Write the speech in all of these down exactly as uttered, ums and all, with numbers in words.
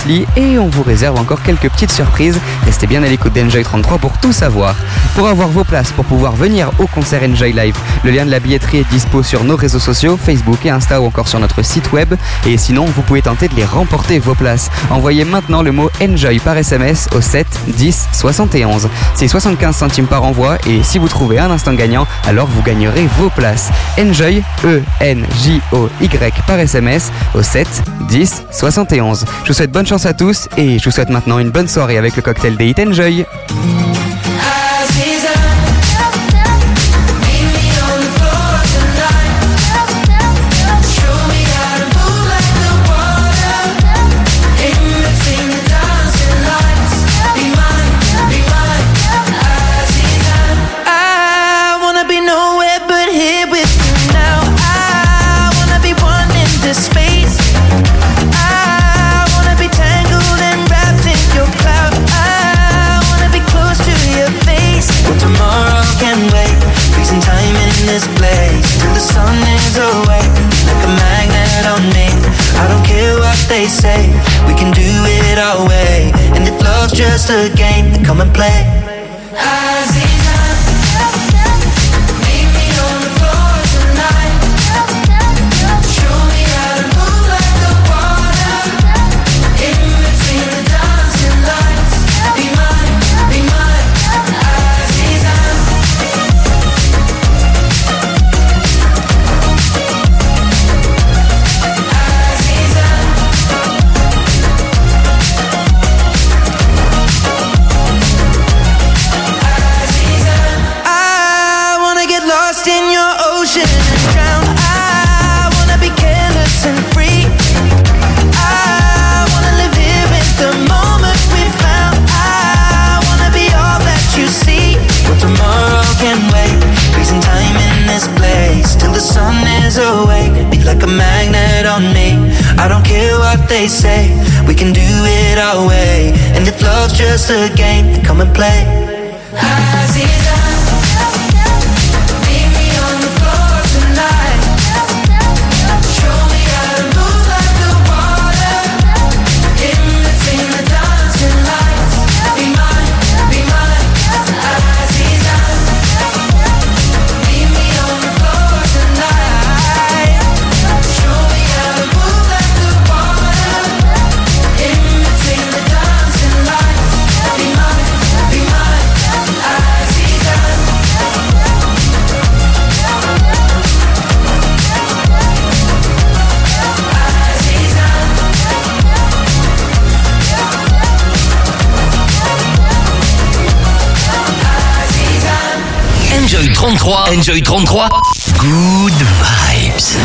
Leslie et on vous réserve encore quelques petites surprises. Restez bien à l'écoute d'Enjoy trente-trois pour tout savoir. Pour avoir vos places, pour pouvoir venir au concert Enjoy Live, le lien de la billetterie est dispo sur nos réseaux sociaux, Facebook et Insta ou encore sur notre site web. Et sinon, vous pouvez tenter de les remporter vos places. Envoyez maintenant le mot Enjoy par S M S au sept dix soixante et onze. C'est soixante-quinze centimes par envoi et si vous trouvez un instant gagnant, alors vous gagnerez vos places. Enjoy, E N J O Y par S M S au sept dix soixante et onze. Je vous souhaite bonne chance à tous et je vous souhaite maintenant une bonne soirée avec le cocktail des Hit Enjoy. This place till the sun is awake, like a magnet on me. I don't care what they say, we can do it our way. And if love's just a game, then come and play. Like a magnet on me. I don't care what they say, we can do it our way. And if love's just a game, then come and play. Enjoy trente-trois. Enjoy trente-trois. Good vibes.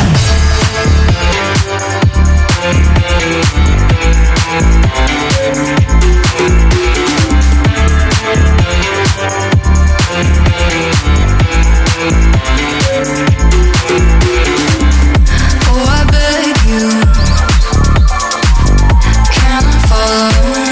Oh, I beg you, can I follow?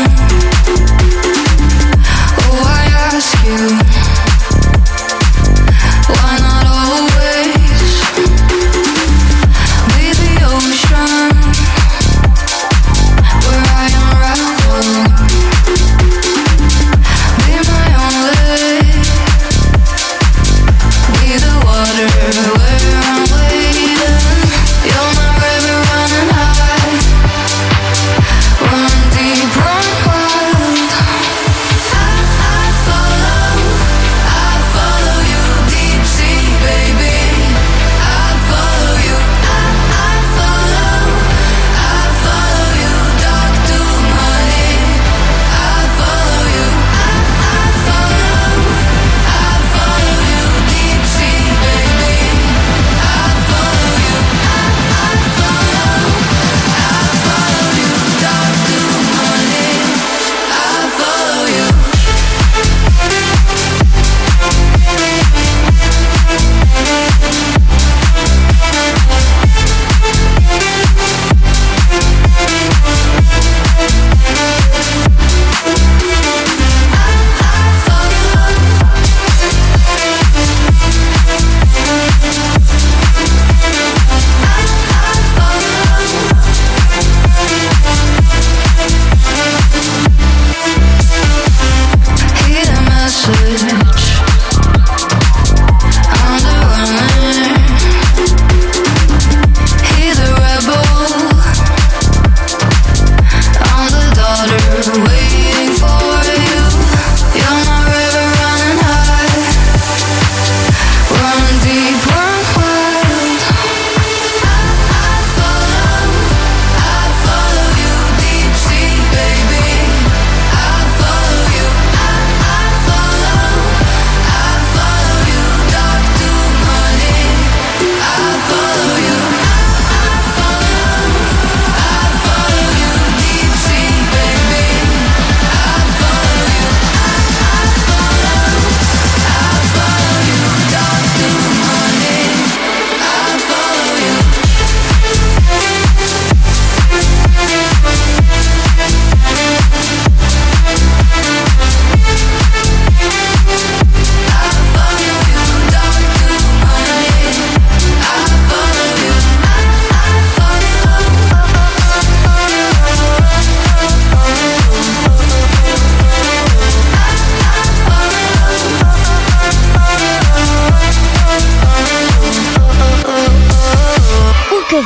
Oh, I ask you, why not always?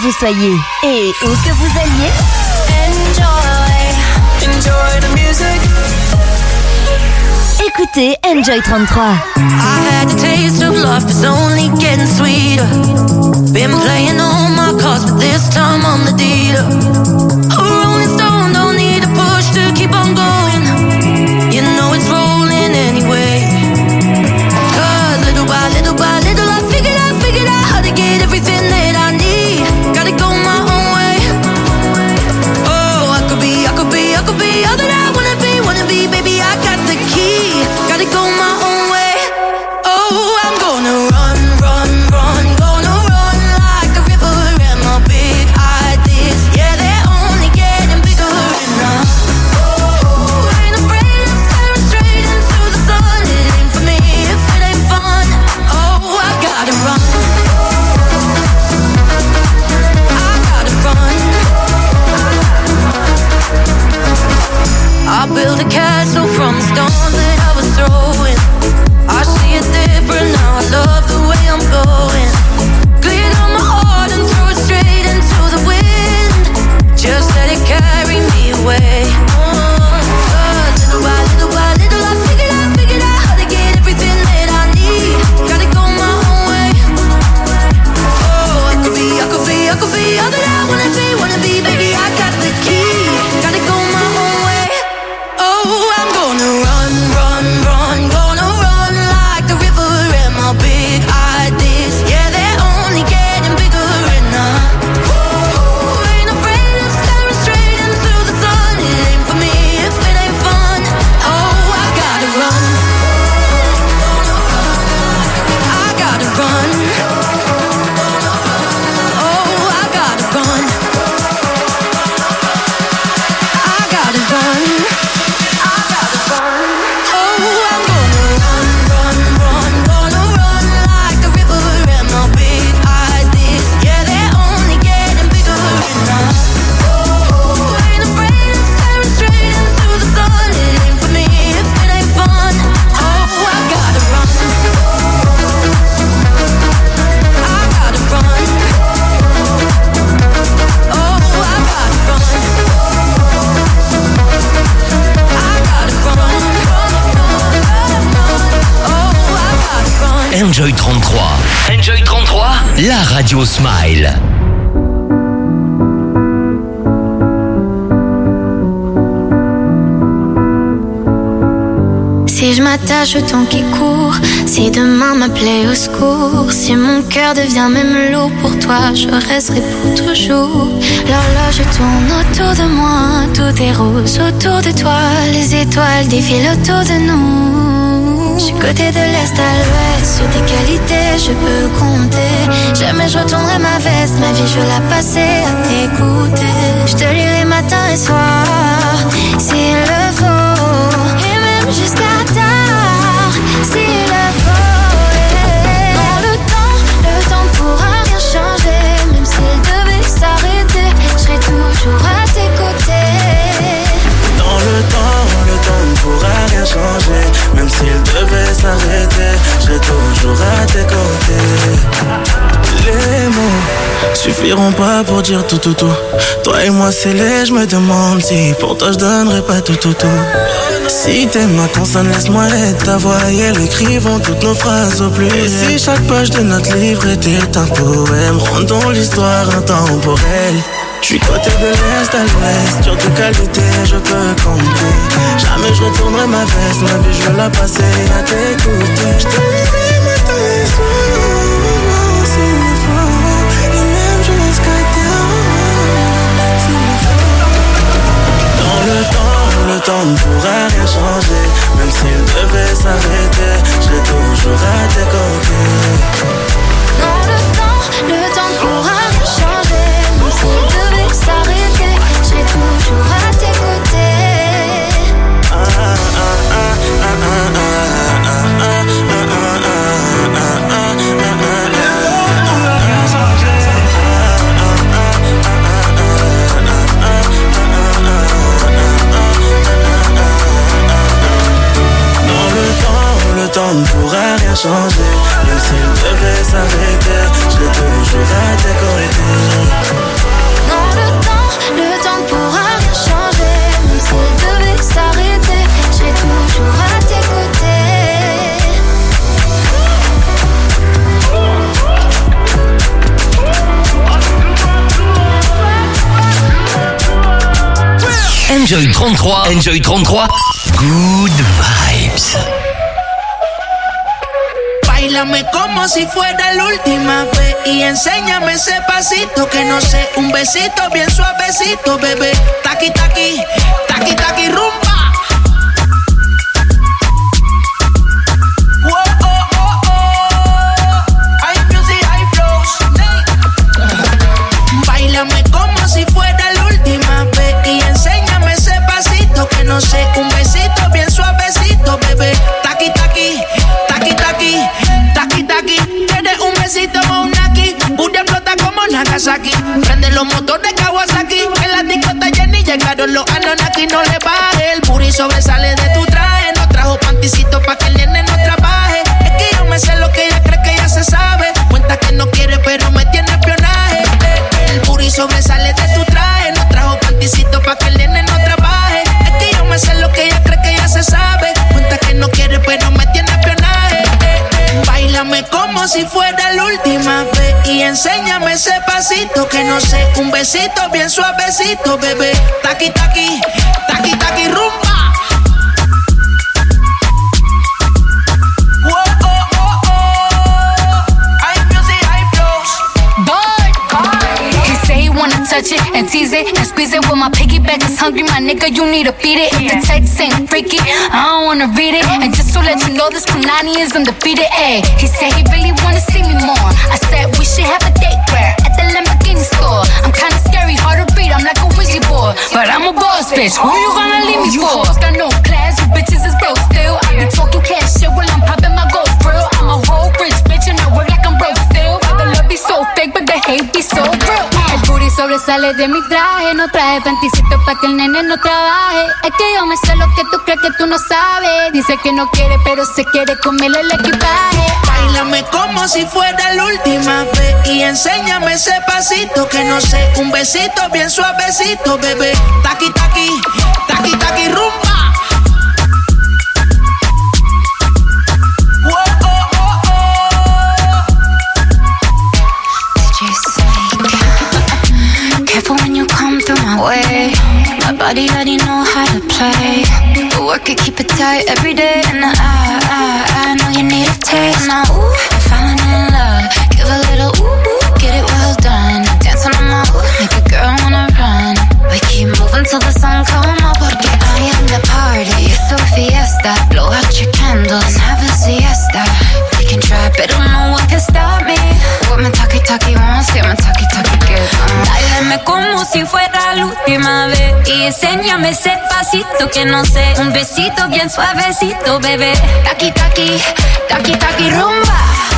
vous soyez et où que vous alliez, Enjoy, enjoy the music. écoutez Enjoy trente-trois. I had the taste of love, it's only getting sweeter. Been playing all my cards, but this time I'm the dealer. A rolling stone, don't need a push to keep on going. You know it's rolling anyway. Cause little by little by little I figured out, figured out how to get everything that I need. Gotta go my own way. Oh, I could be, I could be, I could be all that I wanna be, wanna be, baby, I got the key. Gotta go my own way. Oh, I'm gonna run, run, run, gonna run like a river. And my big ideas, yeah, they're only getting bigger. And I oh, ain't afraid of staring straight into the sun. It ain't for me if it ain't fun. Oh, I gotta run. I gotta run. I built a castle from the stones that I was throwing. I see it different now, I love the way I'm going. Cleared on my heart and threw it straight into the wind. Just let it carry me away. Uh, Cause little by little by little I figured out, figured out how to get everything that I need. Gotta go my own way. Oh, I could be, I could be, I could be all that I wanna be, wanna be, baby, I got the key. Gotta go my own way. Oh, I'm gonna run, run, run, gonna run like the river. And my big ideas, yeah, they're only getting bigger. And I oh, ain't afraid of staring straight into the sun. It ain't for me if it ain't fun. Oh, I gotta run. I gotta run. Oh, I gotta run. I gotta run. I gotta run. Oh, I'm gonna run, run, run, gonna run like the river. And my big ideas, yeah, they're only getting bigger. And I oh, ain't afraid of staring straight into the sun. It ain't for me if it ain't fun. Oh, I gotta run. I gotta run. Oh, I gotta run. I gotta run. Oh, I gotta run. Enjoy trente-trois. Enjoy trente-trois, la radio Smile. Si je m'attache au temps qui court, si demain m'appelait au secours, si mon cœur devient même lourd pour toi, je resterai pour toujours. L'horloge tourne autour de moi, tout est rose autour de toi, les étoiles défilent autour de nous. Je suis côté de l'est à l'ouest, sur tes qualités je peux compter. Jamais je retournerai ma veste, ma vie je veux la passer à t'écouter. Je te lirai matin et soir, s'il le faut, et même jusqu'à tard, s'il le faut. Yeah. Dans le temps, le temps pourra rien changer. Même s'il devait s'arrêter, je serai toujours à tes côtés. Dans le temps, le temps ne pourra rien changer. Même s'il devait s'arrêter, je serai toujours à tes côtés. Les mots suffiront pas pour dire tout tout tout. Toi et moi c'est laid, je me demande si pour toi je donnerais pas tout tout tout. Si t'aimes ma consonne, laisse-moi être ta voix et elle écrivons toutes nos phrases au plus. Et si chaque page de notre livre était un poème, rendons l'histoire intemporelle. J'suis côté de l'est à l'ouest, sur tes qualités je peux compter. Jamais je retournerai ma veste, ma vie je veux la passer à t'écouter. Je te lirai matin et soir, s'il le faut, et même jusqu'à tard, s'il le faut. Dans le temps, le temps ne pourra rien changer. Même s'il devait s'arrêter, je serai toujours à tes côtés. Dans le temps, le temps ne pourra rien changer. Même s'il devait s'arrêter, je serai toujours à tes côtés. Ah, ah, ah, ah, ah, ah, ah, ah, le temps ne pourra rien changer. Même s'il devait s'arrêter, je serai toujours à tes côtés. Enjoy trente-trois. Enjoy trente-trois. Good vibes. Báilame como si fuera la última vez y enséñame ese pasito que no sé, un besito bien suavecito, bebé. Taqui taqui, taqui taqui rumba. Como si fuera la última vez y enséñame ese pasito que no sé, un besito bien suavecito, bebé. Taqui taqui, taqui taqui, taqui taqui. Quieres un besito o un naki, booty explota como Nagasaki. Prende los motores Kawasaki, en la discota Jenny llegaron los Anunnaki. No le baje, el booty sobresale de tu traje. No trajo panticito pa' que el nene no trabaje. Es que yo me sé lo que ella cree que ya se sabe. Cuenta que no quiere pero me tiene espionaje. El booty sobresale de tu traje. No trajo panticito pa' que el nene no trabaje. Es que yo me sé lo que ella cree que ya se sabe. Cuenta que no quiere pero me tiene espionaje. Báilame como si fuera la última vez y enséñame ese pasito que no sé, un besito bien suavecito, bebé. Taqui taqui, taqui taqui rumba. Touch it and tease it and squeeze it. When my piggyback is hungry, my nigga, you need to feed it. If the text ain't freaky, I don't wanna read it. And just to let you know, this Punani is undefeated. Ay, he said he really wanna see me more. I said we should have a date where at the Lamborghini store. I'm kinda scary, hard to read, I'm like a Ouija board, but I'm a boss bitch. Who you gonna leave me for? Got no class, you bitches is broke still. I be talking cash shit while I'm popping my gold grill. I'm a whole rich bitch and I work like I'm broke still. The love be so fake, but the hate be so real. El booty sobresale de mi traje, no traje panticito pa' que el nene no trabaje. Es que yo me sé lo que tú crees que tú no sabes. Dice que no quiere, pero se quiere comerle el equipaje. Báilame como si fuera la última vez y enséñame ese pasito que no sé, un besito bien suavecito, bebé. Taqui taqui, taqui taqui rumba. Careful when you come through my way. My body already know how to play. But work it, keep it tight every day. And I, I, I know you need a taste. Now, ooh, I'm falling in love. Give a little ooh, ooh, get it well done. Dance on my ooh, make a girl wanna run. We keep moving till the sun come up. Porque I am the party. It's a fiesta. Blow out your candles and have a siesta. We can try, but don't know what can stop me. What my talkie talkie wants, yeah, my talkie talkie gets. Báilame como si fuera la última vez y enséñame ese pasito que no sé, un besito bien suavecito, bebé. Taqui taqui, taqui taqui rumba.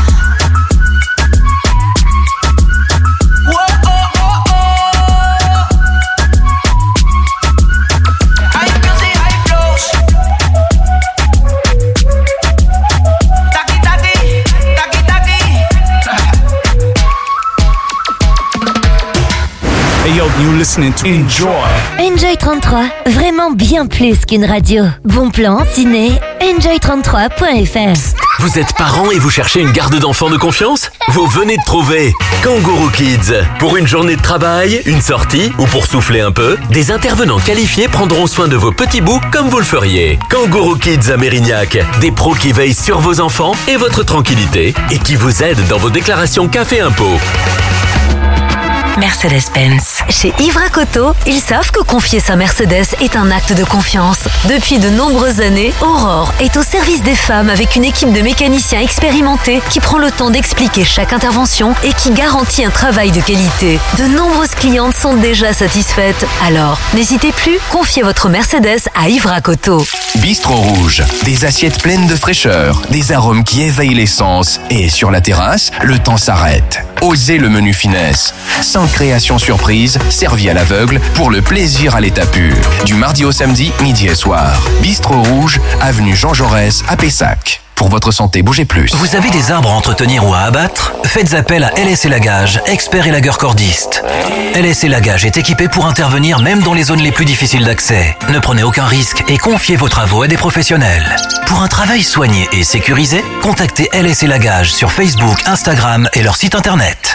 You're listening to Enjoy. Enjoy trente-trois, vraiment bien plus qu'une radio. Bon plan, ciné, enjoy trente-trois point f r. Vous êtes parents et vous cherchez une garde d'enfants de confiance? Vous venez de trouver Kangourou Kids. Pour une journée de travail, une sortie ou pour souffler un peu, des intervenants qualifiés prendront soin de vos petits bouts comme vous le feriez. Kangourou Kids à Mérignac, des pros qui veillent sur vos enfants et votre tranquillité et qui vous aident dans vos déclarations C A F et impôts. Mercedes-Benz. Chez Ivra Coto, ils savent que confier sa Mercedes est un acte de confiance. Depuis de nombreuses années, Aurore est au service des femmes avec une équipe de mécaniciens expérimentés qui prend le temps d'expliquer chaque intervention et qui garantit un travail de qualité. De nombreuses clientes sont déjà satisfaites. Alors, n'hésitez plus, confiez votre Mercedes à Ivra Coto. Bistro Rouge, des assiettes pleines de fraîcheur, des arômes qui éveillent les sens. Et sur la terrasse, le temps s'arrête. Osez le menu finesse. Cinq créations surprises, servies à l'aveugle pour le plaisir à l'état pur. Du mardi au samedi, midi et soir. Bistro Rouge, avenue Jean Jaurès à Pessac. Pour votre santé, bougez plus. Vous avez des arbres à entretenir ou à abattre? Faites appel à L S Élagage, expert élagueur cordiste. L S Élagage est équipé pour intervenir même dans les zones les plus difficiles d'accès. Ne prenez aucun risque et confiez vos travaux à des professionnels. Pour un travail soigné et sécurisé, contactez L S Élagage sur Facebook, Instagram et leur site internet.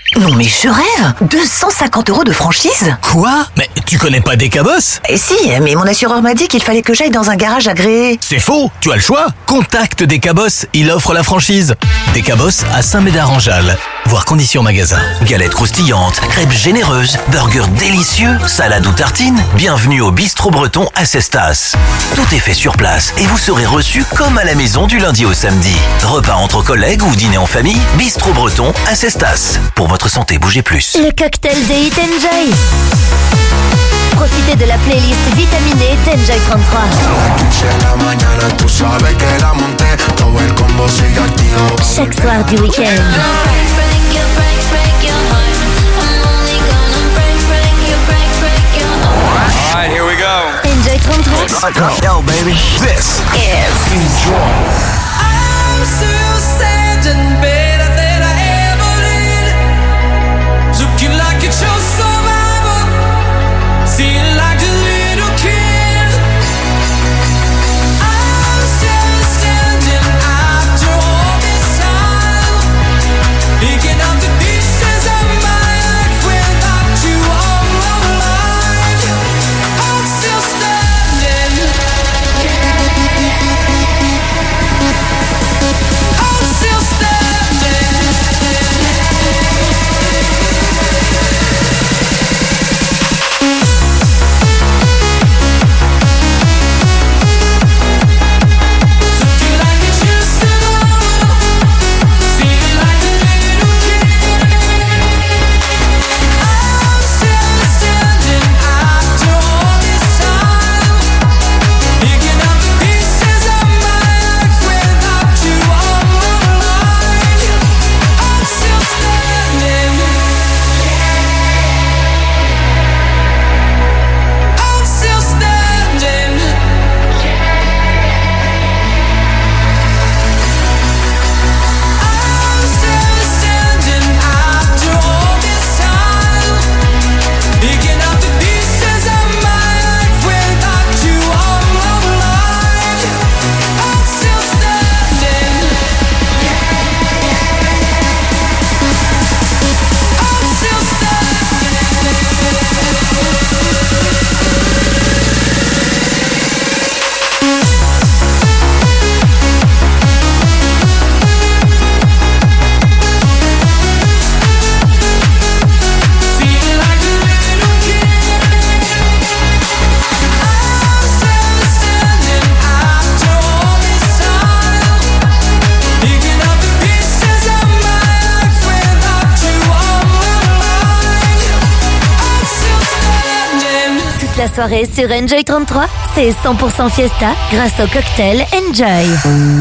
Non mais je rêve. deux cent cinquante euros de franchise? Quoi? Mais tu connais pas Decaboss? Eh si, mais mon assureur m'a dit qu'il fallait que j'aille dans un garage agréé. C'est faux, tu as le choix. Contacte Decaboss, il offre la franchise. Decaboss à Saint-Médard-en-Jalles. Voir conditions magasin. Galettes croustillantes, crêpes généreuses, burgers délicieux, salades ou tartines. Bienvenue au Bistrot Breton à Cestas. Tout est fait sur place et vous serez reçus comme à la maison du lundi au samedi. Repas entre collègues ou dîner en famille, Bistrot Breton à Cestas. Pour votre santé, bougez plus. Le cocktail de Hit Enjoy. Profitez de la playlist vitaminée d'Enjoy trente-trois. Chaque soir du week-end. Alright, here we go. Enjoy trente-trois. Yo, baby. This is Enjoy. I'm still standing better than I ever did. Looking like a true survivor. Feeling like a little kid. I'm still standing after all this time. Picking up the pieces of my life without you on my mind. I'm still standing. I'm still standing. Looking like it used to know. Feeling like a little kid. I'm still standing after all this time. Picking up the pieces of my life without you on my mind. I'm still standing. I'm still standing. I'm still standing after all this time. Picking up the pieces of my life without you on my mind. I'm still standing. I'm still feeling like a little kid. I'm still standing after all this time. Picking up the pieces of my life without you on my mind. I'm still standing. Toute la soirée sur Enjoy trente-trois, c'est cent pour cent fiesta grâce au cocktail Enjoy.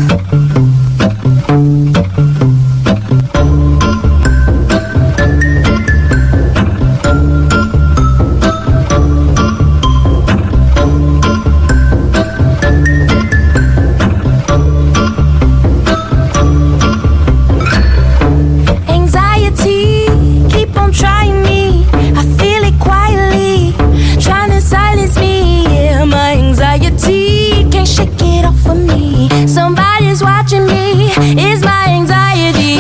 Anxiety, keep on trying me. I feel it quietly, trying to silence me. Yeah, my anxiety can't shake it off of me. Somebody's watching me. It's my anxiety.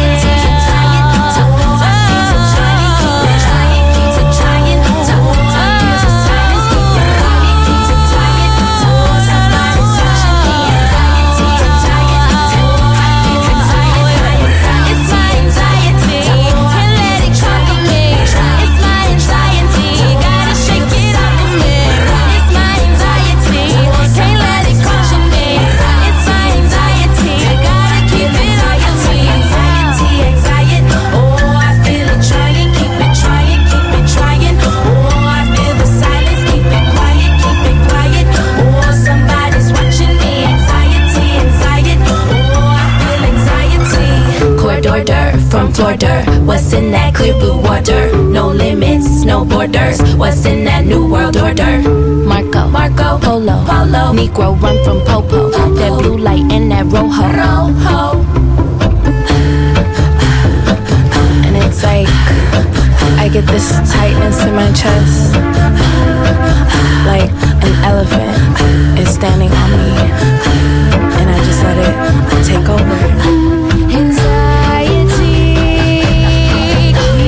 From Florida, what's in that clear blue water? No limits, no borders. What's in that new world order? Marco, Marco, Polo, Polo. Negro run from Popo. Popo. That blue light and that rojo, rojo. And it's like I get this tightness in my chest, like an elephant is standing on me, and I just let it take over. Anxiety.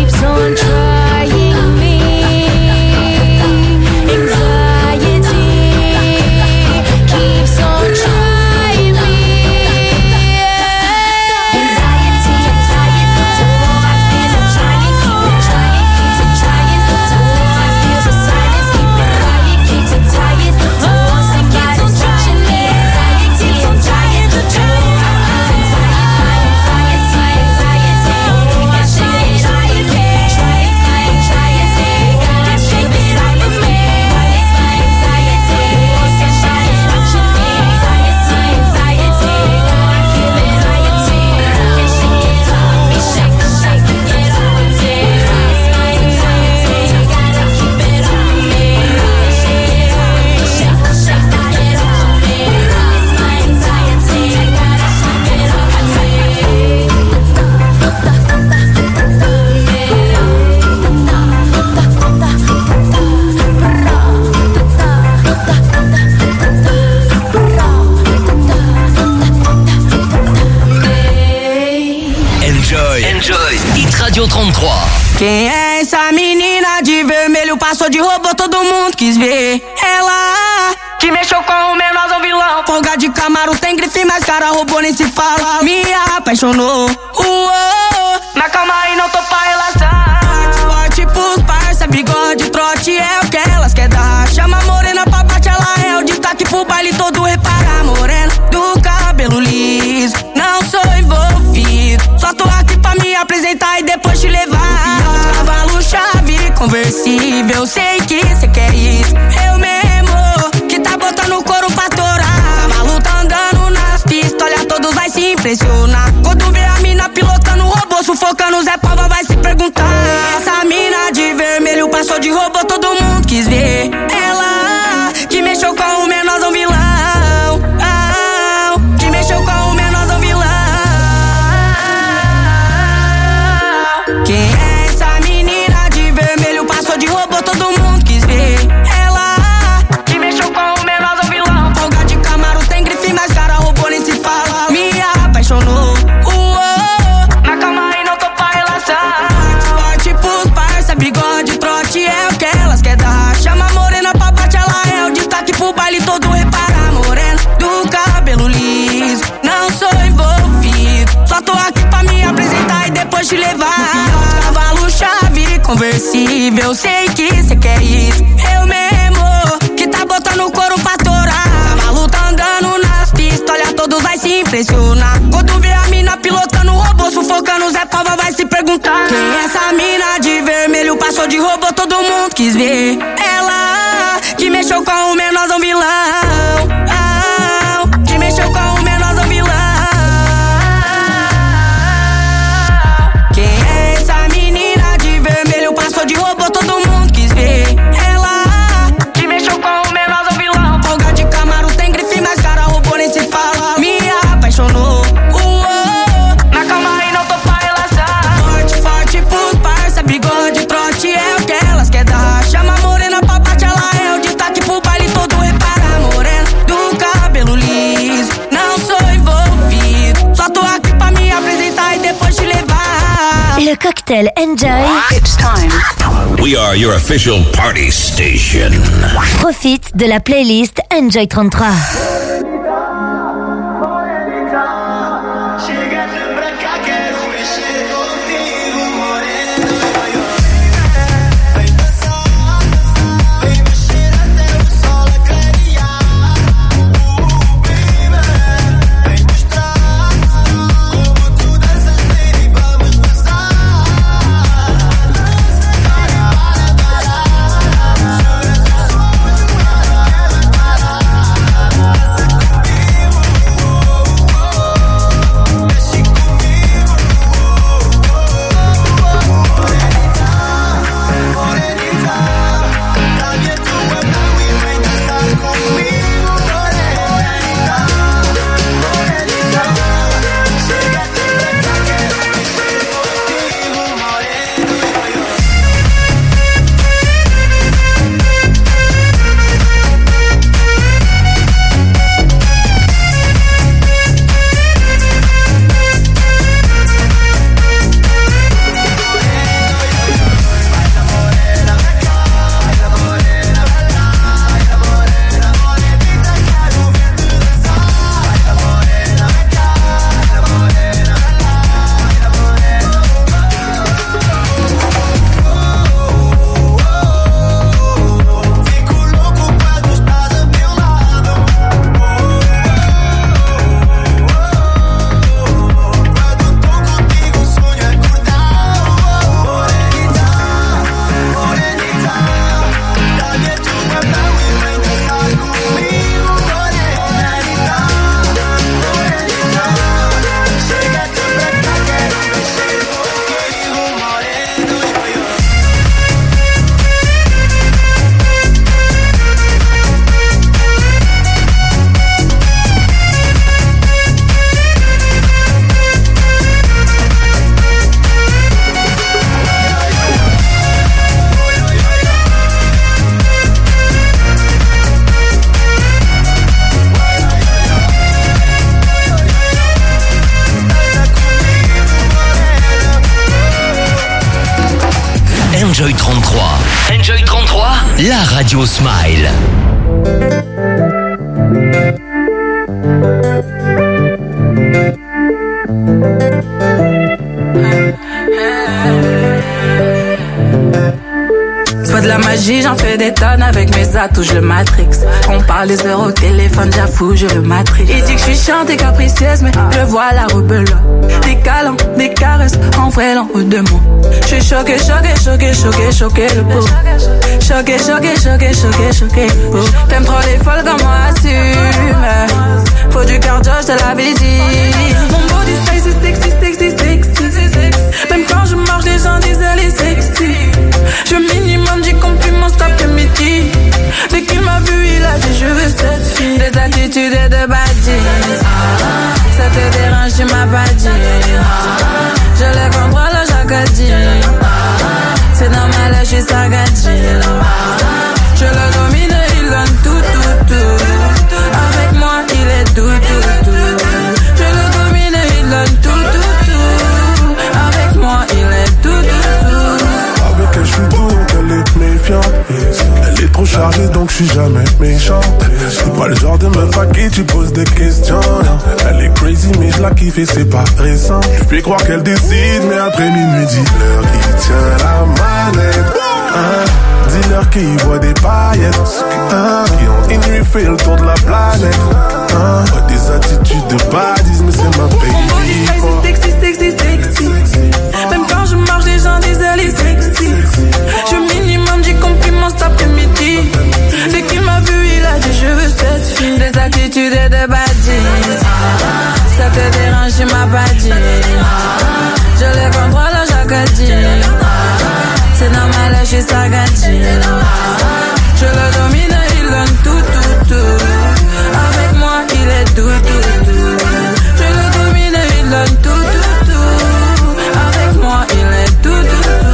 Radio trente-trois. Quem é essa menina de vermelho? Passou de robô, todo mundo quis ver. Ela que mexeu com o menorzão vilão. Folga de Camaro, tem grife, mas cara robô nem se fala. Me apaixonou, uou. Mas calma aí, não tô pra relação. Forte pros parça, bigode, trote é o que elas quer dar. Chama a morena pra bate, ela é o destaque pro baile todo. Repara, morena do cabelo liso, não sou envolvido. Só tô aqui pra me apresentar e depois te levar. Cavalo chave, conversível, sei que cê quer isso. Eu mesmo, que tá botando o couro pra torar. Cavalo tá andando nas pistas, olha, todos vai se impressionar. Quando vê a mina pilotando o robô, sufocando Zé Pava, vai se perguntar. Essa mina de vermelho passou de robô, todo mundo quis ver. Ela que mexeu com o menorzão vilão. Ah, que mexeu com o menorzão vilão. Quem é essa menina de vermelho? Passou de robô, todo mundo quis ver. Ela que mexeu com o menorzão vilão. Folga de Camaro, tem grife, mas cara robô nem se fala. Me apaixonou, uou. Mas calma aí, não tô pra relação. Forte pros parça, bigode, trote é o que elas quer dar. Chama a morena pra bate, ela é o destaque pro baile todo. Repara, morena do cabelo liso, não sou envolvido. Só tô aqui pra me apresentar e depois te levar. Cavalo chave, conversível, sei que cê quer isso. Eu mesmo, que tá botando o couro pra torar. Cavalo tá andando nas pistas, olha, todos vai se impressionar. Quando vê a mina pilotando o robô, sufocando Zé Pava, vai se perguntar. Quem é essa mina de vermelho? Passou de robô, todo mundo quis ver. Ela que mexeu com o menorzão vilão. Ah, que mexeu com o menorzão vilão. Quem é essa menina de vermelho? Passou de robô, todo mundo quis ver. Ela que mexeu com o menorzão vilão. Folga de Camaro, tem grife, mas cara robô nem se fala. Me apaixonou, uou. Mas calma aí, não tô pra relação. Forte, forte pros parça, bigode, trote é o que elas quer dar. Chama a morena pra bate, ela é o destaque pro baile todo. Repara, morena do cabelo liso, não sou envolvido. Só tô aqui pra me apresentar e depois te levar. Le cocktail Enjoy. It's time. We are your official party station. Profite de la playlist Enjoy trente-trois. We'll be right back. Enjoy trente-trois. Enjoy trente-trois, la radio Smile. C'est pas de la magie, j'en fais des tonnes avec mes atouts, je le matrix. On parle des heures au téléphone, j'avoue, je le matrix. Il dit que je suis chiante et capricieuse, mais je vois la rebelle. Des câlins, des caresses, en vrai, l'en haut de moi. Je suis choqué, choqué, choqué, choqué, choqué, le pauvre. Choqué, choqué, choqué, choqué, choqué, pauvre. T'aimes trop les folles comme moi, assume. Faut du cardio, je te l'avais dit. Mon body style, c'est sexy, sexy, sexy. Même quand je marche, les gens disent elle est sexy. Je minimum du compliment cet après-midi. Dès qu'il m'a vu, il a dit je veux cette fille. Des attitudes et de baddies. Ça te dérange, tu m'as pas dit. Je les comprends, le jacadie. C'est normal, je suis sagadi. Je le domine, il donne tout, tout, tout. Avec moi, il est tout, tout, tout. Je le domine, il donne tout, tout, tout. Avec moi, il est tout, tout, tout. Avec elle, je suis doux, donc elle est méfiante. Elle est trop chargée, donc je suis jamais méchante. C'est pas le genre de meuf à qui tu poses des questions. Elle est crazy, mais je la kiffe et c'est pas récent. Je fais croire qu'elle décide, mais après minuit, dis-leur qui tient la manette. Hein? Dis-leur qu'ils voient des paillettes. Hein? Qui ont une nuit fait le tour de la planète. Hein? Des attitudes de badisme, mais c'est ma baby. C'est sexy, sexy, sexy. Même quand je marche, les gens disent elle est sexy. Je minimum du compliment cet après-midi. Dès qu'il m'a vu, il a dit je veux cette fille. Des attitudes et de baddies. Ça te dérange, tu m'as pas dit. Je les comprends, le jacadie. C'est normal, je suis sagadi. Je le domine, il donne tout, tout, tout. Avec moi, il est tout, tout, tout. Je le domine, il donne tout, tout, tout. Avec moi, il est tout, tout,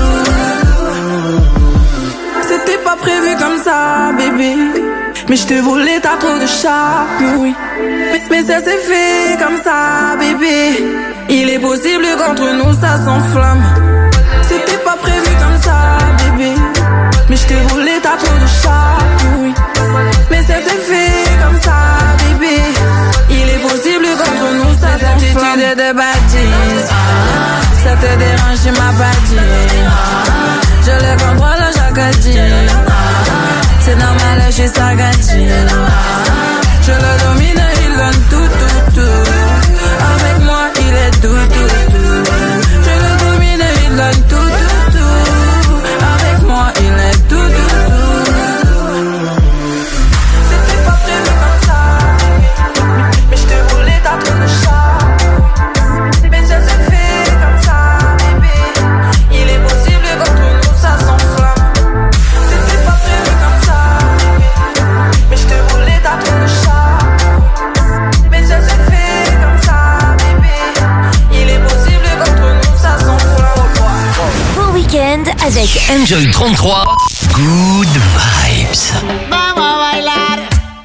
tout. C'était pas prévu comme ça, bébé. Mais je te voulais, t'as trop de charme, oui. Mais, mais ça s'est fait comme ça, bébé. Il est possible qu'entre nous, ça s'enflamme. C'était pas prévu comme ça, bébé. Mais je te voulais, t'as trop de charme, oui. Mais ça s'est fait comme ça, bébé. Il est possible qu'entre nous, ça s'enflamme. Des attitudes de baddies. Ça te dérange, tu m'as pas dit. Je les comprends, le jacadie. C'est normal, je suis sagadi. Je le domine, il donne tout, tout, tout. Avec moi, il est tout, tout, tout. Je le domine, il donne tout, tout, tout. Avec moi, il est tout, tout, tout. C'était pas prévu comme ça. Mais je te voulais, t'as trop de charme. Mais ça s'est fait comme ça, bébé. Il est possible qu'entre nous, ça s'enflamme. C'était pas prévu comme ça. Mais je te voulais, t'as trop de charme. Mais ça s'est fait comme ça, bébé. Il est possible qu'entre nous, ça s'enflamme. Bon week-end avec Enjoy trente-trois. Good vibes. Vamos a bailar.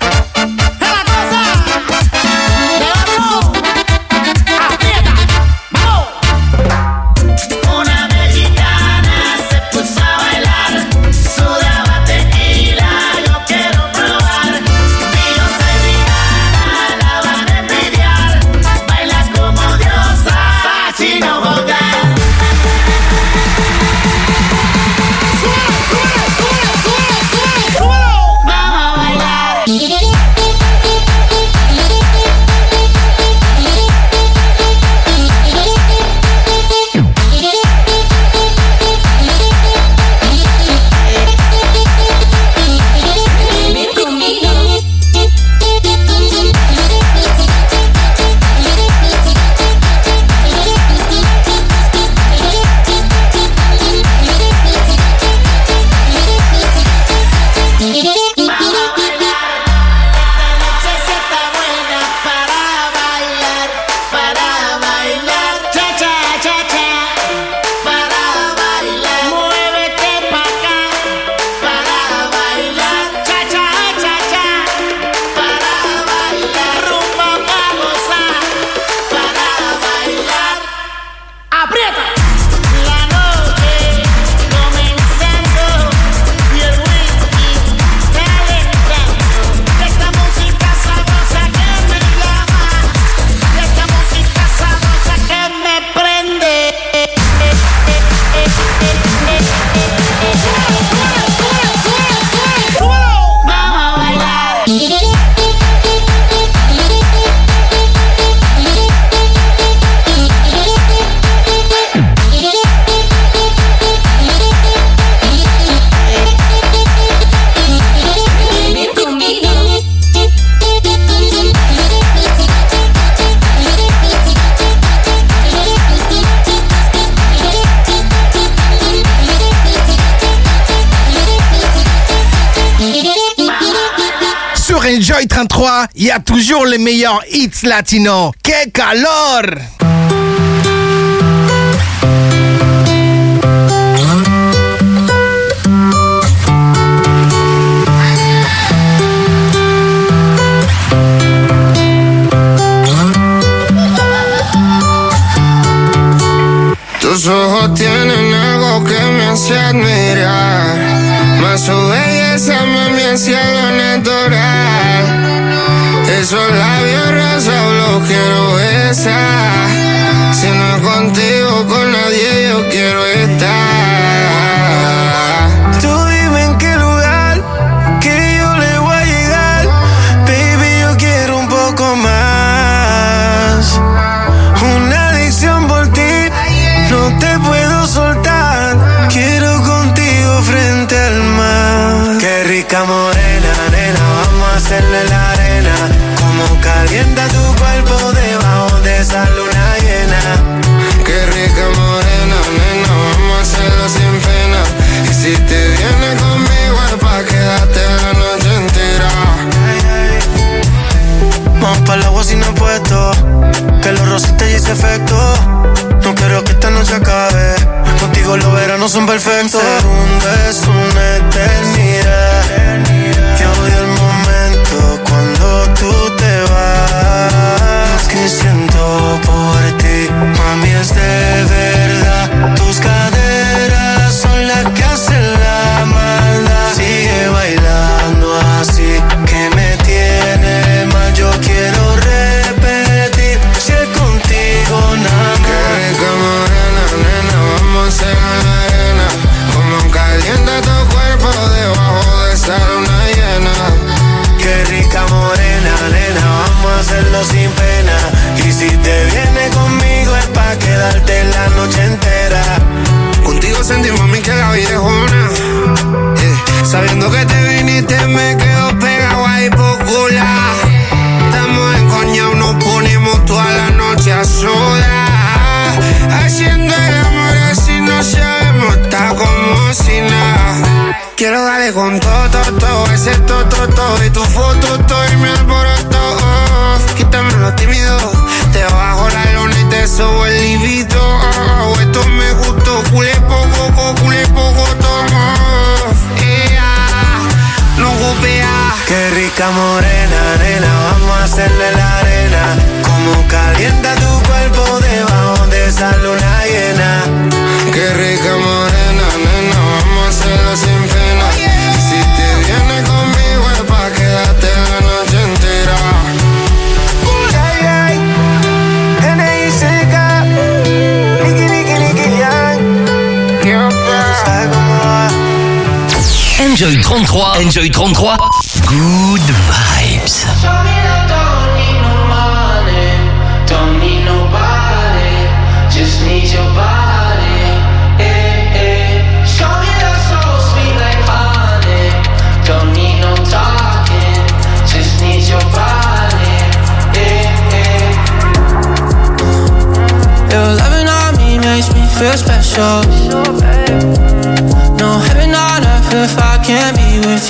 Una mexicana se puso a bailar, sudaba tequila, yo quiero probar. Yo soy Rihanna, la van a envidiar. Baila como diosa, Sachi no juega. Súbelo, súbelo, súbelo, súbelo, súbelo. Enjoy trente-trois, il y a toujours les meilleurs hits latinos. ¡Qué calor! Tus ojos tienen algo que me hace admirar, más su belleza me hace algo natural. Esos labios rosados los quiero besar, si no es contigo con nadie yo quiero estar. Tú dime en qué lugar que yo le voy a llegar, baby yo quiero un poco más, una adicción por ti. No te puedo soltar, quiero contigo frente al mar. Qué rica morena, nena, vamos a hacerle la arena. Como calienta tu cuerpo debajo de esa luna llena. Qué rica morena, nena, vamos a hacerlo sin pena. Y si te vienes conmigo es pa' quedarte la noche entera. Vamos pa' el agua sin apuesto, que los rositas y ese efecto. No quiero que esta noche acabe, contigo los veranos son perfectos. Un segundo es una eternidad, yo odio el momento cuando tú te vas. Lo que siento por ti, mami, es de verdad. Tus caderas son las que hacen la maldad. Sigue bailando así, que me tiene mal. Yo quiero repetir, si es contigo nada más. Morena, nena, vamos a hacer la arena. Como calienta tu cuerpo debajo de esa luna llena. Qué rica morena, nena, vamos a hacerlo sin pena. Y si te vienes conmigo es pa' quedarte la noche entera. Contigo sentimos mami que la vida es una, yeah. Sabiendo que te viniste me quedo pegado ahí por cular. Estamos encoñados, nos ponemos toda la noche a solas, haciendo el amor así no sabemos, está como si nada. Quiero darle con todo, todo, todo, ese todo, todo, todo. Y tu foto, todo y me alboroto, oh. Quítame lo tímido, te bajo la lona y te subo el libido, oh. Esto me gustó, culé poco, culé poco, toma, yeah. No golpea. Qué rica morena, nena, vamos a hacerle la arena. Como calienta tu cuerpo debajo de esa luna llena. Qué rica morena, nena, vamos a hacerlo sin pena. Y si te vienes conmigo es pa' quedarte la noche entera. Ay, ay, N I C K, Nicky, Nicky, Nicky, Young. ¿Sabes cómo va? Enjoy trente-trois, Enjoy trente-trois, good vibes. Don't need nobody, just need your body, eh, eh. Show me that soul sweet like honey. Don't need no talking, just need your body, eh, eh. Your loving on me makes me feel special. No heaven on earth if I can't be with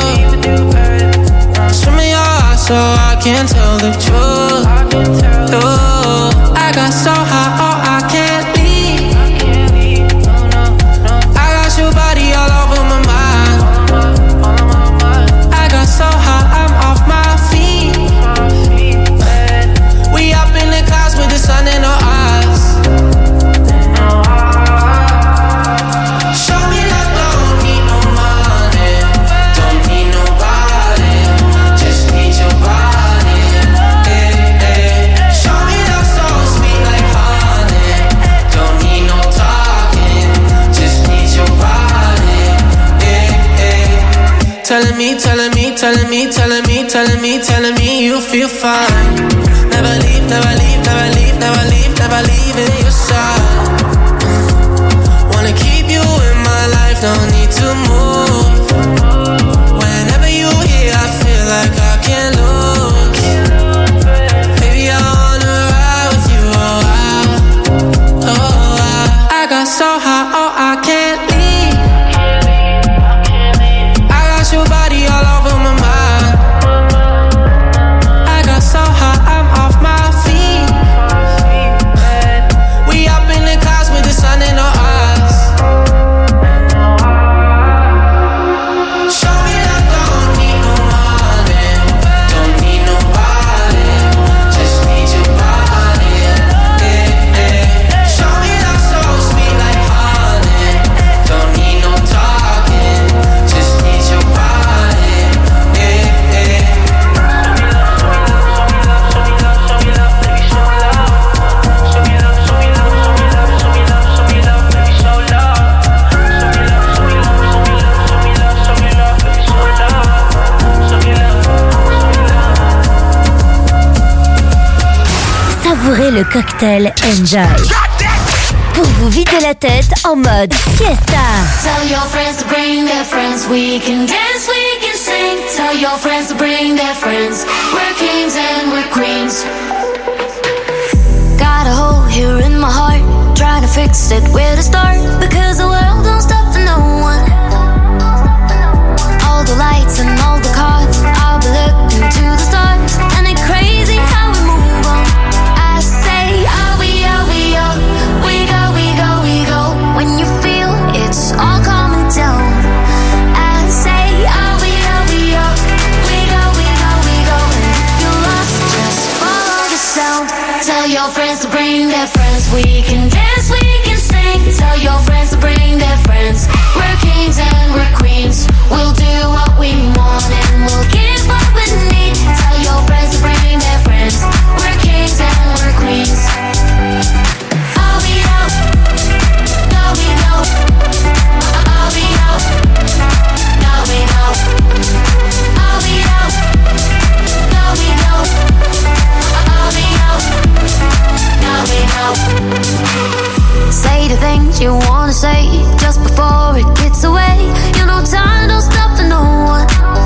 you. Swim in your eyes so I can tell the truth. Ooh, I got so high, oh, I can't leave. I got your body all over my mind. I got so high, I'm off my feet. We up in the clouds with the sun in our eyes. Show me that don't need no money, don't need nobody, just need your body. Eh, eh. Show me that soul sweet like honey. Don't need no talking, just need your body. Eh, eh. Telling me, telling me, telling me, telling me, telling me, telling me you feel fine. Never leave, never leave, never leave, never leave, never leave in your side. Wanna keep you in my life, don't need to move. Whenever you're here, I feel like I can't lose. Baby, I wanna ride with you, oh, I, oh, I. I got so high, oh, I can't leave. I got your body all over my mind. savourez le cocktail Enjoy. Pour vous vider la tête en mode fiesta. Tell your friends to bring their friends. We can dance, we can sing. Tell your friends to bring their friends. We're kings and we're queens. Got a hole here in my heart, trying to fix it, where to start? Because the world don't stop for no one. All the lights and all the cars, I'll be looking to the stars. And it's crazy how we move on. I say, are we, are we, are we go, we go, we go. When you feel it's all coming down. I say, are we, are we, are we go, we go, we go. And if you're lost, just follow the sound. Tell your friends to bring their friends. We can dance, we can sing. Tell your friends to bring their friends. We're kings and we're queens. We'll do what we want and we'll give what we need. Tell your friends to bring their friends. We're kings and we're queens. All we know, now we know. All we know, now we know. All we know, now we know. All we know, now we know. Say the things you wanna say just before it gets away. You know time don't stop for no one.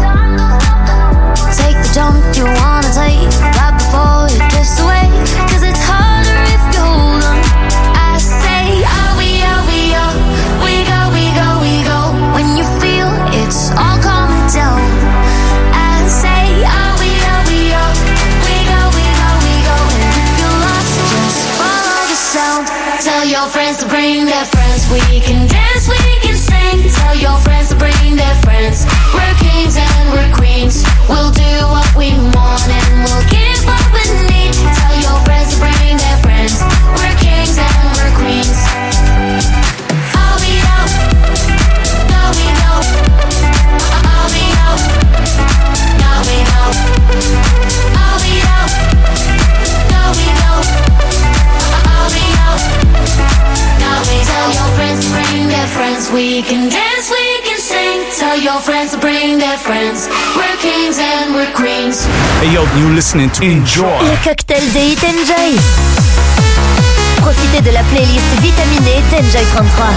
Take the jump you wanna take right before it drifts away. Cause it's harder if you hold on. I say, are we, are we, are we go, we go, we go. When you feel it's all coming down. I say, are we, are we, are we go, we go, we go. And if you're lost, just follow the sound. Tell your friends to bring their friends. We can dance, we can sing. Tell your friends to bring their friends. We're kings and we're queens. We'll do what we want and we'll give what we need. Tell your friends to bring their friends. We're kings and we're queens. All we know, now we know. All we know, now we know. All we know, now we know. All we know, now we tell your friends to bring their friends. We can dance, we can sing. Tell your friends to bring their friends. We're kings and we're queens. Hey yo, you listening to Enjoy. Le cocktail de Hit Enjoy. Profitez de la playlist vitaminée d'Enjoy trente-trois.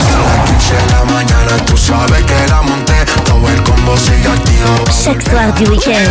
Chaque soir du week-end.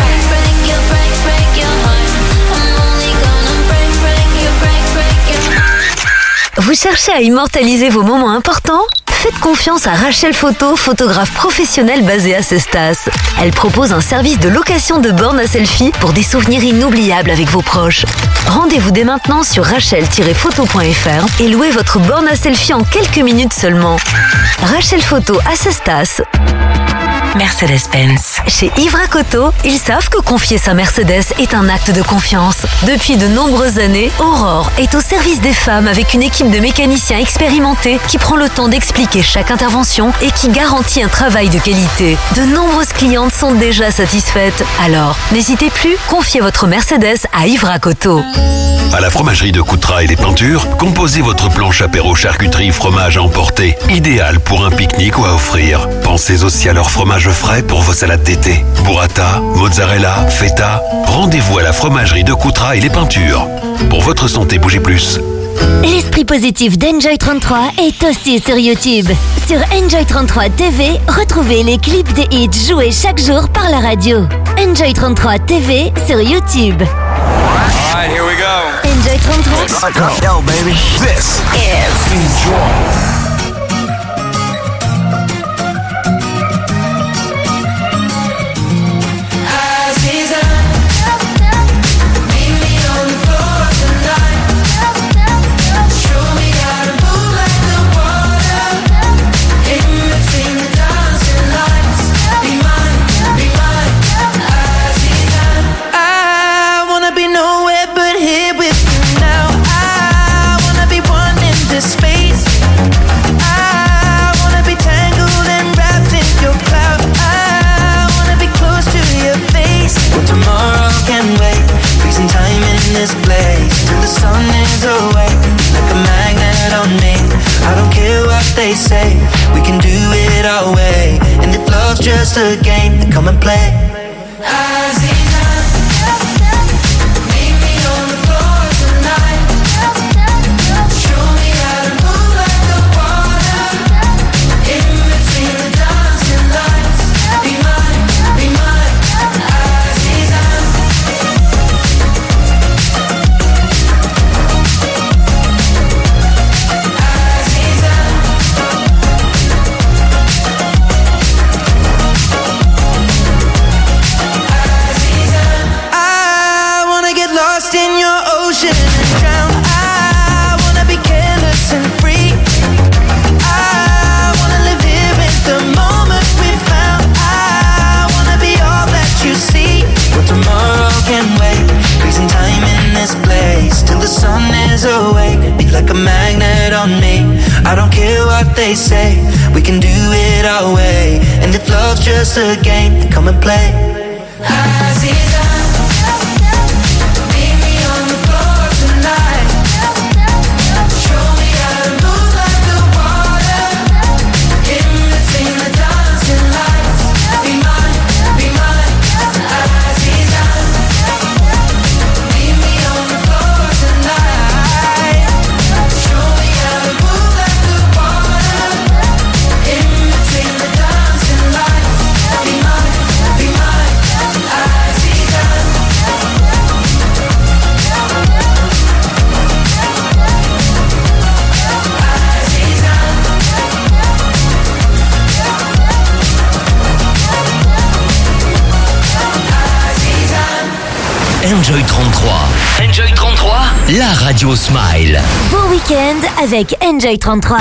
Vous cherchez à immortaliser vos moments importants ? Faites confiance à Rachel Photo, photographe professionnelle basée à Cestas. Elle propose un service de location de bornes à selfie pour des souvenirs inoubliables avec vos proches. Rendez-vous dès maintenant sur rachel tiret photo point f r et louez votre borne à selfie en quelques minutes seulement. Rachel Photo à Cestas. Mercedes-Benz. Chez Ivra Coto, ils savent que confier sa Mercedes est un acte de confiance. Depuis de nombreuses années, Aurore est au service des femmes avec une équipe de mécaniciens expérimentés qui prend le temps d'expliquer chaque intervention et qui garantit un travail de qualité. De nombreuses clientes sont déjà satisfaites. Alors, n'hésitez plus, confiez votre Mercedes à Ivra Coto. À la fromagerie de Coutras et les Peintures, composez votre planche apéro charcuterie fromage à emporter. Idéal pour un pique-nique ou à offrir. Pensez aussi à leur fromage frais pour vos salades d'été. Burrata, mozzarella, feta. Rendez-vous à la fromagerie de Coutras et les Peintures. Pour votre santé, bougez plus. L'esprit positif d'Enjoy trente-trois est aussi sur YouTube. Sur Enjoy trente-trois T V, retrouvez les clips des hits joués chaque jour par la radio. Enjoy trente-trois T V sur YouTube. Alright, here we go. Enjoy trente-trois. Yo, baby. This is Enjoy. This place till the sun is away, like a magnet on me. I don't care what they say, we can do it our way. And if love's just a game, then come and play. Aziza, meet me on the floor tonight. world can wait. Freezing time in this place till the sun is awake. Be like a magnet on me. I don't care what they say. We can do it our way. And if love's just a game, then come and play. Aziza, meet me on the floor tonight. Show me how to move like the water. In between the dancing lights. Be mine, be mine, Aziza. Meet me on the floor tonight. Show me how to move like the water. In between the dancing lights. Be mine, be mine, Aziza. Enjoy trente-trois. Enjoy trente-trois, la radio Smile. Bon week-end avec Enjoy trente-trois.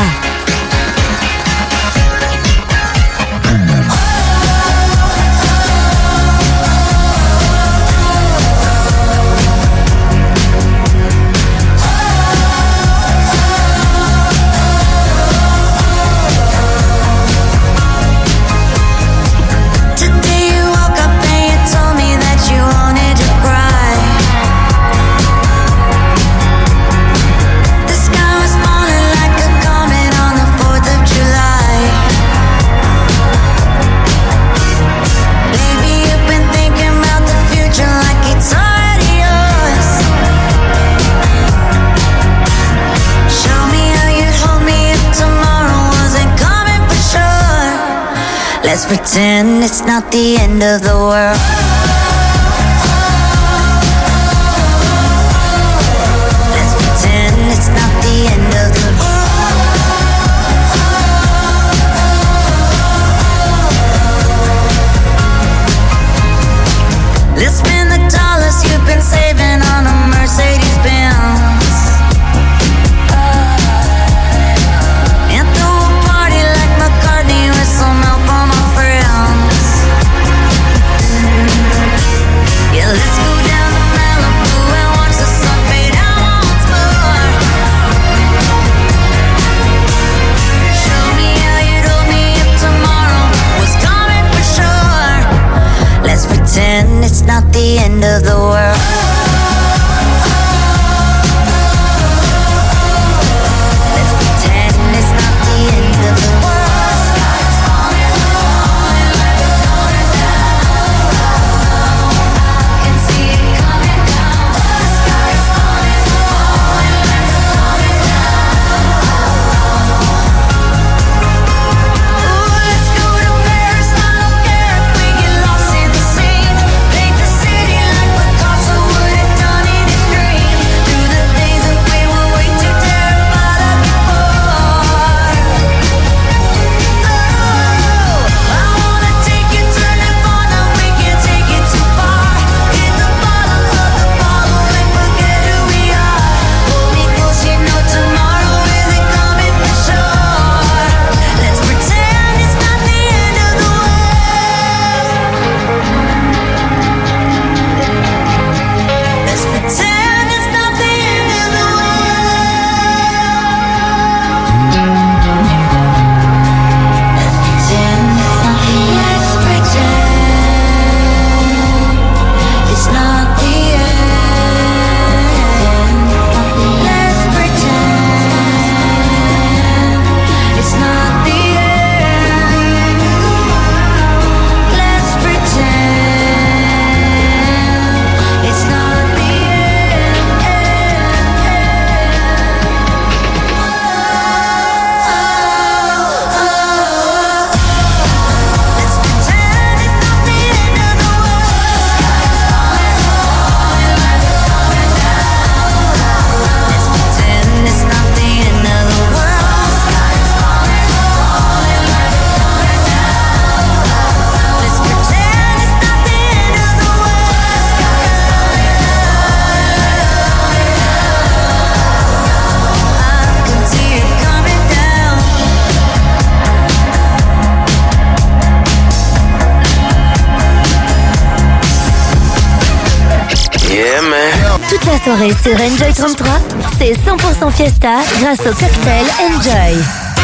Today you woke up and you told me that you wanted to cry. The sky was falling like a comet on the fourth of July. Baby, you've been thinking about the future like it's already yours. Show me how you'd hold me if tomorrow wasn't coming for sure. Let's pretend it's not the end of the world. Let's pretend it's not the end of the world. Let's spend the dollars you've been saving on a Mercedes Benz. And throw a party like McCartney with some help on my friends. Yeah, man. Toute la soirée sur Enjoy trente-trois, c'est cent pour cent fiesta grâce au cocktail Enjoy.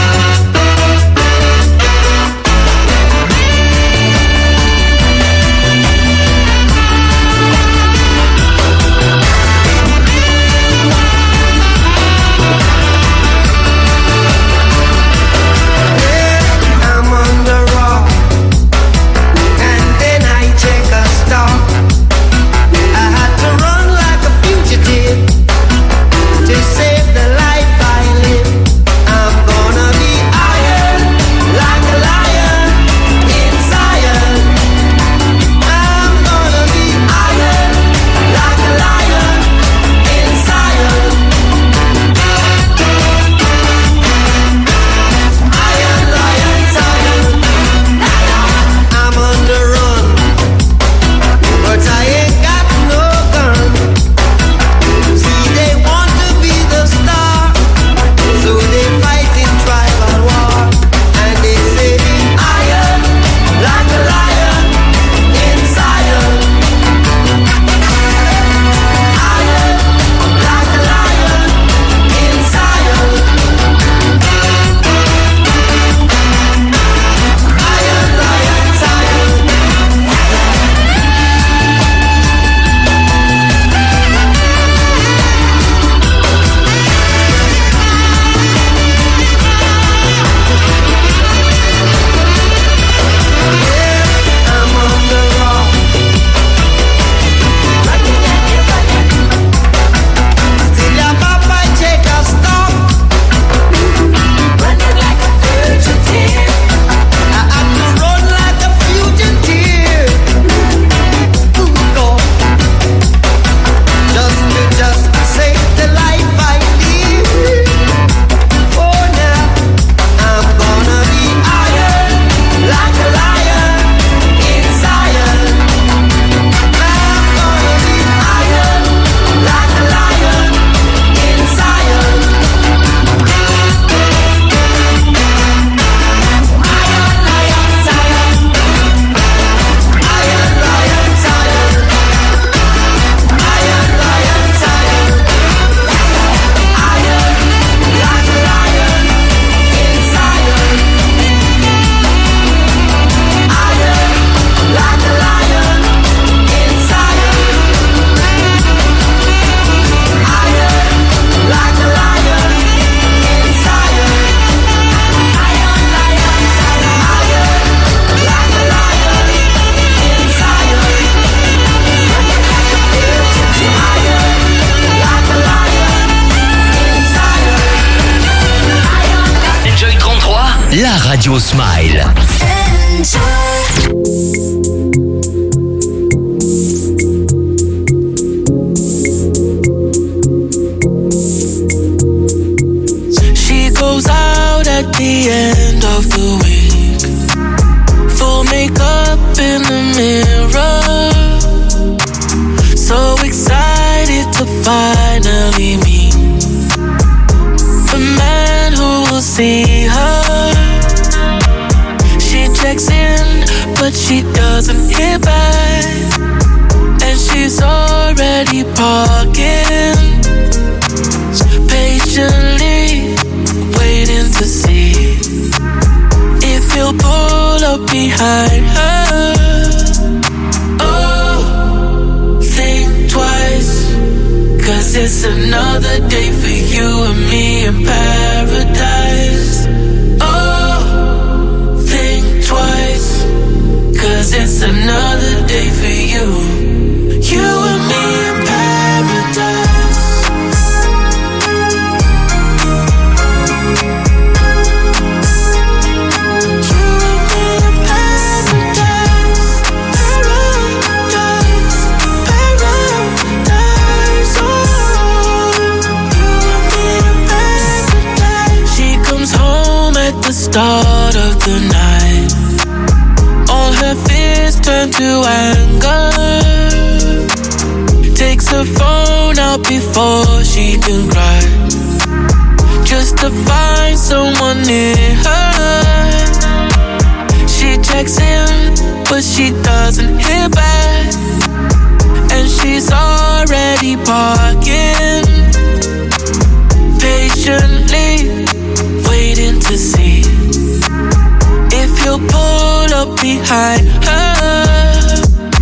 La radio Smile. She goes out at the end of the week, full makeup in the mirror, so excited to finally meet the man who will see her. She checks in, but she doesn't hear back, and she's already parking, patiently waiting to see if he'll pull up behind her. Oh, think twice, 'cause it's another day for you and me in paradise. Oh, think twice, 'cause it's another day for you, you and me in paradise. The start of the night, all her fears turn to anger. Takes her phone out before she can cry, just to find someone near her. She checks in, but she doesn't hear back, and she's already parking, patiently waiting to see if you'll pull up behind her.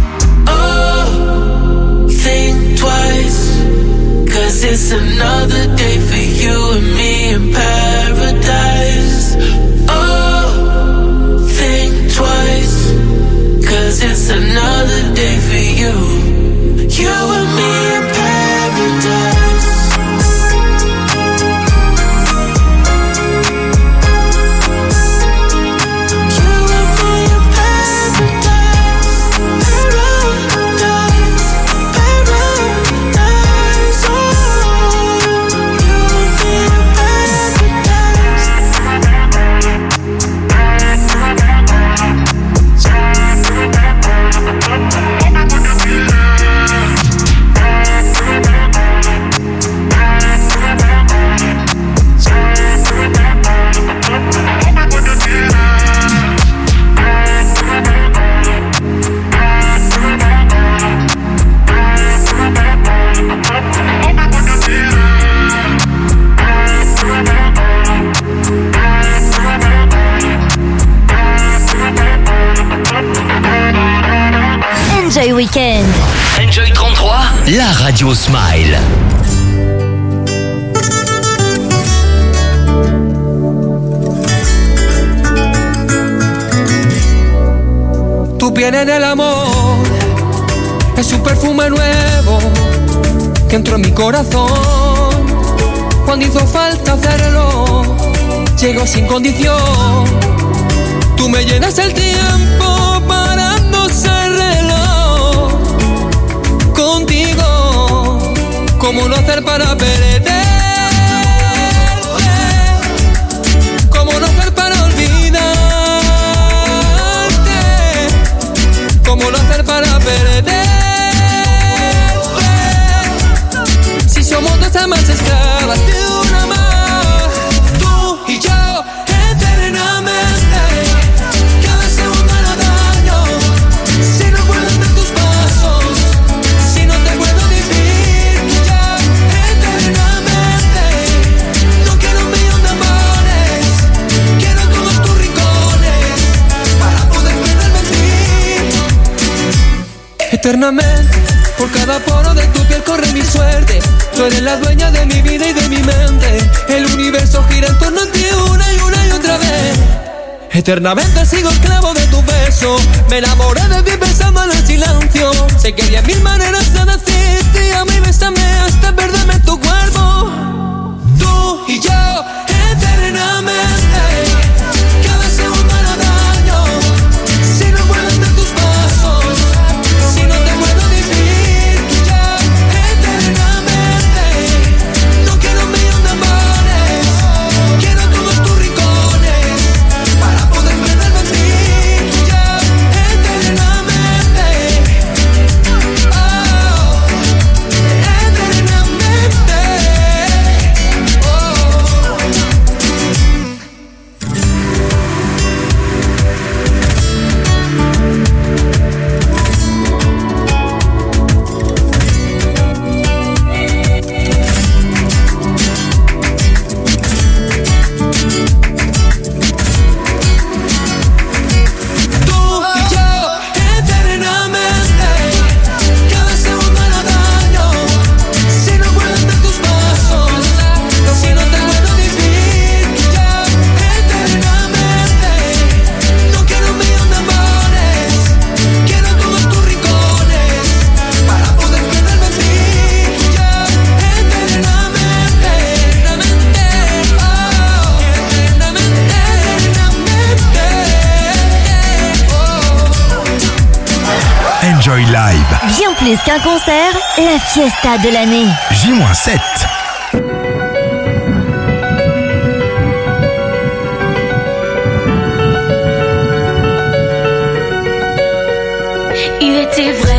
Oh, think twice, cause it's another day for you and me in paradise. Oh, think twice, cause it's another day for you, you and me in paradise. Enjoy Weekend. Enjoy trente-trois, la radio Smile. Tu piel en el amor es un perfume nuevo que entró en mi corazón. Cuando hizo falta hacerlo, llegó sin condición. Tú me llenas el tiempo parándose el reloj. Contigo, ¿cómo no hacer para perderte? ¿Cómo no hacer para olvidarte? ¿Cómo no hacer para perderte? Si somos dos almas esclavas de una más, tú y yo eternamente. Cada segundo hará daño si no puedo andar tus pasos, si no te puedo vivir tú y yo eternamente. No quiero un millón de amores, quiero todos tus rincones para poder perderme en ti. Eternamente, por cada poro de tu piel corre mi suerte. Tú eres la dueña de mi vida y de mi mente. El universo gira en torno a ti una y una y otra vez. Eternamente sigo esclavo de tu beso. Me enamoré de ti pensando en el silencio. Sé que había mil maneras de decirte y a mí bésame hasta perderme en tu cuerpo. Tú y yo eternamente. Cada segundo hará daño si no puedo andar tus pasos, si no te puedo vivir tú y yo eternamente. No quiero un millón de amores, quiero todos tus rincones para poder perderme en ti tú y yo eternamente. Oh, eternamente. Tú y yo eternamente. Cada segundo hará daño si no puedo andar tus pasos, si no te puedo vivir tú y yo eternamente. No quiero un millón de amores, quiero todos tus rincones para poder perderme en ti tú y yo eternamente. Oh, eternamente, Enjoy Live. Bien plus qu'un concert, la fiesta de l'année. J sept. Il était vrai